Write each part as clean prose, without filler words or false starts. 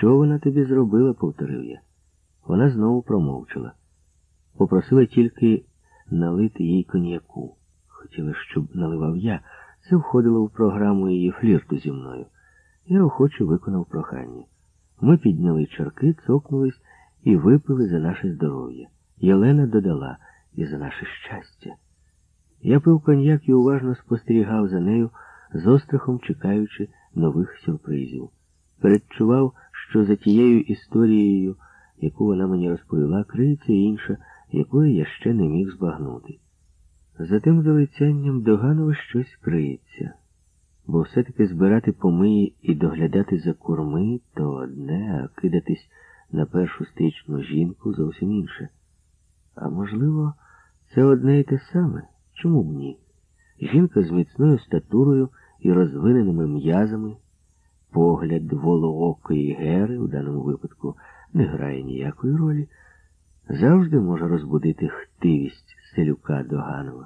Що вона тобі зробила, повторив я. Вона знову промовчала. Попросила тільки налити їй коньяку. Хотіла, щоб наливав я. Це входило в програму її флірту зі мною. Я охоче виконав прохання. Ми підняли чарки, цокнулись і випили за наше здоров'я. Єлена додала: і за наше щастя. Я пив коньяк і уважно спостерігав за нею, з острахом чекаючи нових сюрпризів. Передчував, що за тією історією, яку вона мені розповіла, криється інша, якої я ще не міг збагнути. За тим залицянням Доганова щось криється. Бо все-таки збирати помиї і доглядати за курми – то одне, а кидатись на першу стрічну жінку – зовсім інше. А можливо, це одне і те саме? Чому б ні? Жінка з міцною статурою і розвиненими м'язами, погляд волоокої Гери, у даному випадку, не грає ніякої ролі, завжди може розбудити хтивість селюка Доганова.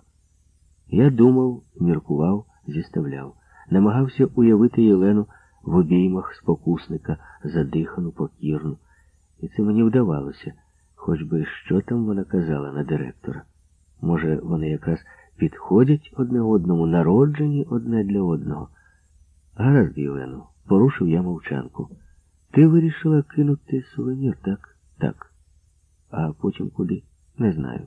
Я думав, міркував, зіставляв. Намагався уявити Єлену в обіймах спокусника, задихану, покірну. І це мені вдавалося, хоч би що там вона казала на директора. Може, вони якраз підходять одне одному, народжені одне для одного. Гаразд, Єлену, порушив я мовчанку. Ти вирішила кинути сувенір, так? Так. А потім куди? Не знаю.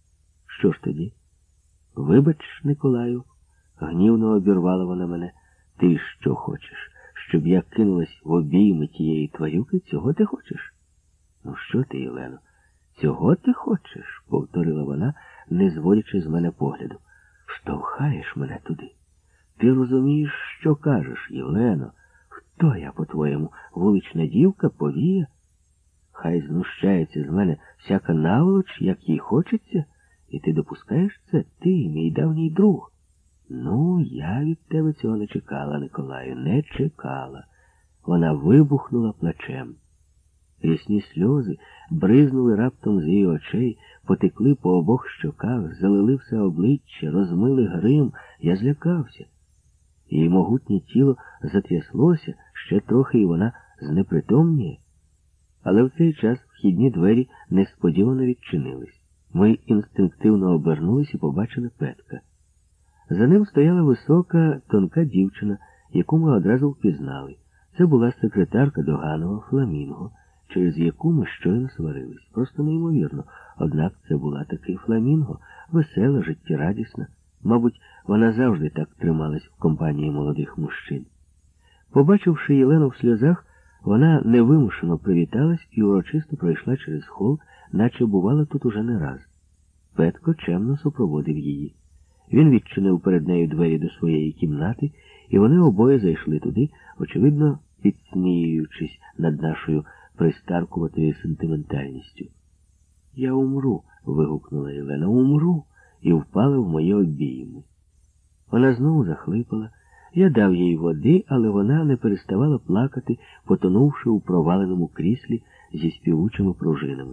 Що ж тоді? Вибач, Николаю, гнівно обірвала вона мене. Ти що хочеш? Щоб я кинулась в обійми тієї тварюки? Цього ти хочеш? Ну що ти, Єлено? Цього ти хочеш? Повторила вона, не зводячи з мене погляду. Штовхаєш мене туди. Ти розумієш, що кажеш, Єлено? Хто я, по-твоєму, вулична дівка, повія? Хай знущається з мене всяка наволоч, як їй хочеться, і ти допускаєш це? Ти, мій давній друг. Ну, я від тебе цього не чекала, Николаю, не чекала. Вона вибухнула плачем. Рясні сльози бризнули раптом з її очей, потекли по обох щоках, залили все обличчя, розмили грим. Я злякався. Її могутнє тіло затряслося, ще трохи і вона знепритомніє. Але в цей час вхідні двері несподівано відчинились. Ми інстинктивно обернулись і побачили Петка. За ним стояла висока, тонка дівчина, яку ми одразу впізнали. Це була секретарка Доганова, Фламінго, через яку ми щойно сварились. Просто неймовірно. Однак це була таки Фламінго, весела, життєрадісна. Мабуть, вона завжди так трималась в компанії молодих мужчин. Побачивши Єлену в сльозах, вона невимушено привіталась і урочисто пройшла через хол, наче бувала тут уже не раз. Петко чемно супроводив її. Він відчинив перед нею двері до своєї кімнати, і вони обоє зайшли туди, очевидно, підсміюючись над нашою пристаркуватою сентиментальністю. «Я умру», — вигукнула Єлена, — «умру», і впала в мої обійми. Вона знову захлипала. Я дав їй води, але вона не переставала плакати, потонувши у проваленому кріслі зі співучими пружинами.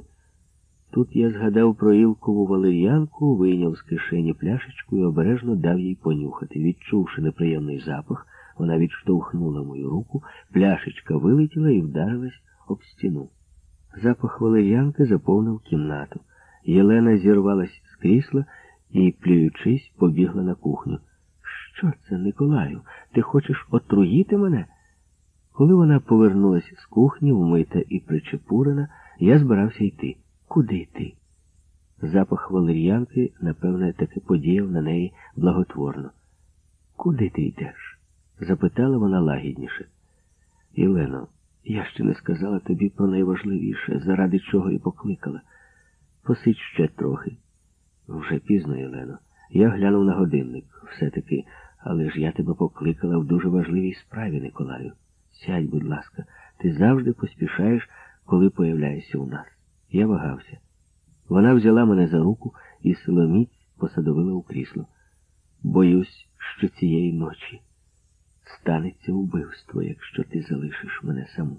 Тут я згадав про Ілкову валер'янку, вийняв з кишені пляшечку і обережно дав їй понюхати. Відчувши неприємний запах, вона відштовхнула мою руку, пляшечка вилетіла і вдарилась об стіну. Запах валер'янки заповнив кімнату. Єлена зірвалась з крісла і, плюючись, побігла на кухню. «Що це, Николаю? Ти хочеш отруїти мене?» Коли вона повернулась з кухні, вмита і причепурена, я збирався йти. «Куди йти?» Запах валер'янки, напевне, таки подіяв на неї благотворно. «Куди ти йдеш?» — запитала вона лагідніше. «Єлено, я ще не сказала тобі про найважливіше, заради чого і покликала. Посидь ще трохи». «Вже пізно, Єлено. Я глянув на годинник. Все-таки, але ж я тебе покликала в дуже важливій справі, Николаю. Сядь, будь ласка, ти завжди поспішаєш, коли появляєшся у нас». Я вагався. Вона взяла мене за руку і силоміць посадовила у крісло. «Боюсь, що цієї ночі станеться вбивство, якщо ти залишиш мене саму».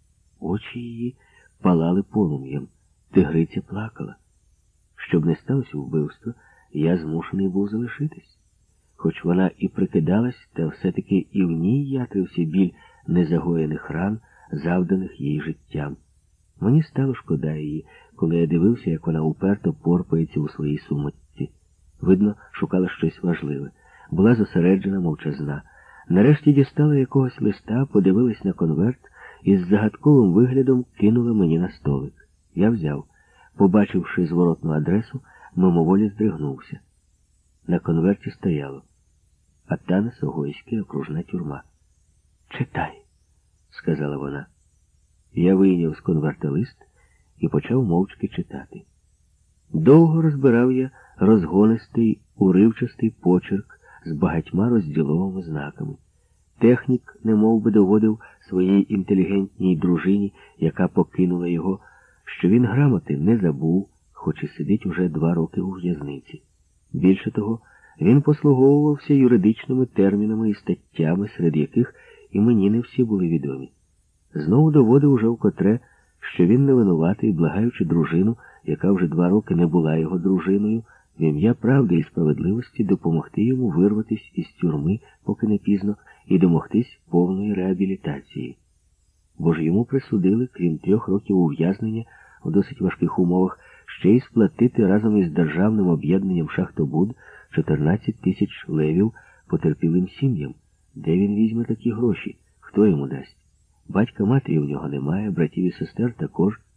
Очі її палали полум'ям. Тигриця плакала. Щоб не сталося вбивство, я змушений був залишитись. Хоч вона і прикидалась, та все-таки і в ній ятрився біль незагоєних ран, завданих їй життям. Мені стало шкода її, коли я дивився, як вона уперто порпається у своїй сумочці. Видно, шукала щось важливе. Була зосереджена, мовчазна. Нарешті дістала якогось листа, подивилась на конверт і з загадковим виглядом кинула мені на столик. Я взяв. Побачивши зворотну адресу, мимоволі здригнувся. На конверті стояло: Атанас-Огойська окружна тюрма. «Читай», — сказала вона. Я вийняв з конверта лист і почав мовчки читати. Довго розбирав я розгонистий, уривчастий почерк з багатьма розділовими знаками. Технік немов би доводив своїй інтелігентній дружині, яка покинула його, що він грамоти не забув, хоч і сидить уже 2 роки у в'язниці. Більше того, він послуговувався юридичними термінами і статтями, серед яких і мені не всі були відомі. Знову доводив уже вкотре, що він не винуватий, благаючи дружину, яка вже 2 роки не була його дружиною, в ім'я правди і справедливості допомогти йому вирватися із тюрми, поки не пізно, і домогтись повної реабілітації. Бо ж йому присудили, крім 3 років ув'язнення у досить важких умовах, ще й сплатити разом із державним об'єднанням «Шахтобуд» 14 тисяч левів потерпілим сім'ям. Де він візьме такі гроші? Хто йому дасть? Батька-матері в нього немає, братів і сестер також.